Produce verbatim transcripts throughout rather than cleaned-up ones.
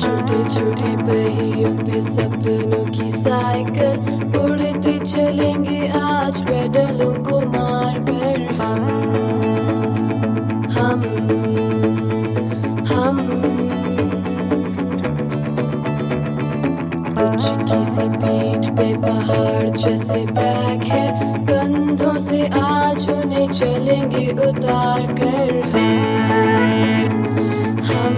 छोटे छोटे पहियों पे सपनों की साइकिल उड़ते चलेंगे आज पेडलों को मारकर हम हम हम कुछ किसी पीठ पे पहाड़ जैसे बैग है कंधों से आज उन्हें चलेंगे उतार कर हम हम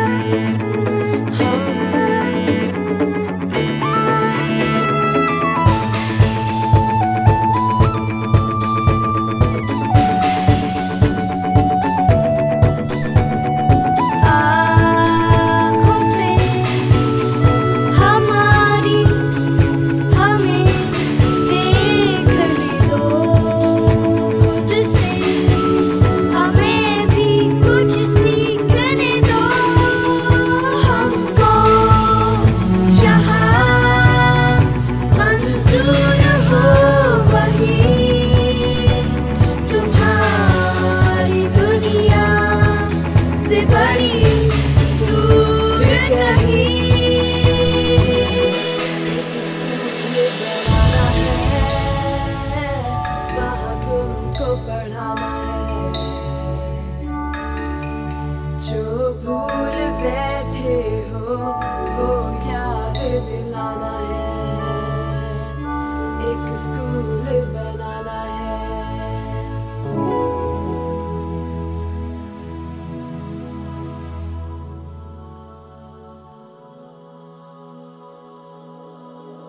पढ़ाना है जो भूल बैठे हो वो याद दिलाना है एक स्कूल बनाना है।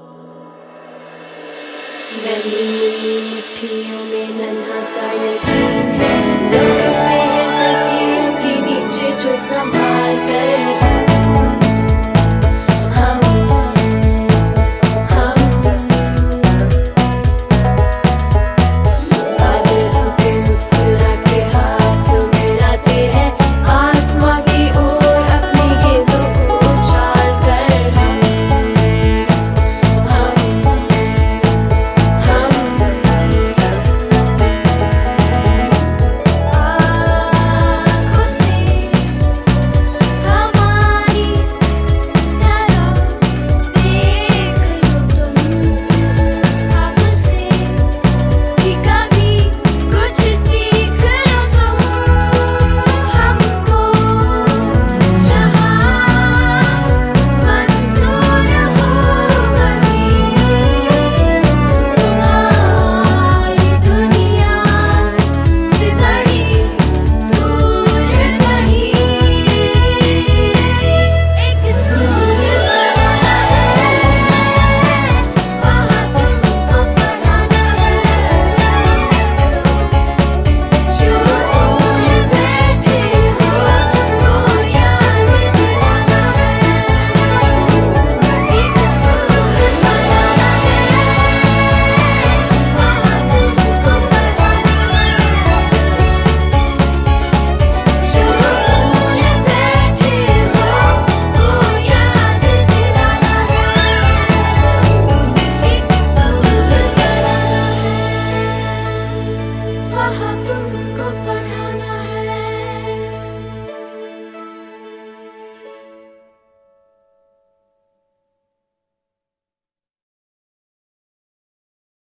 नन्ही मुन्नी मुट्ठियों में नन्हा सा ये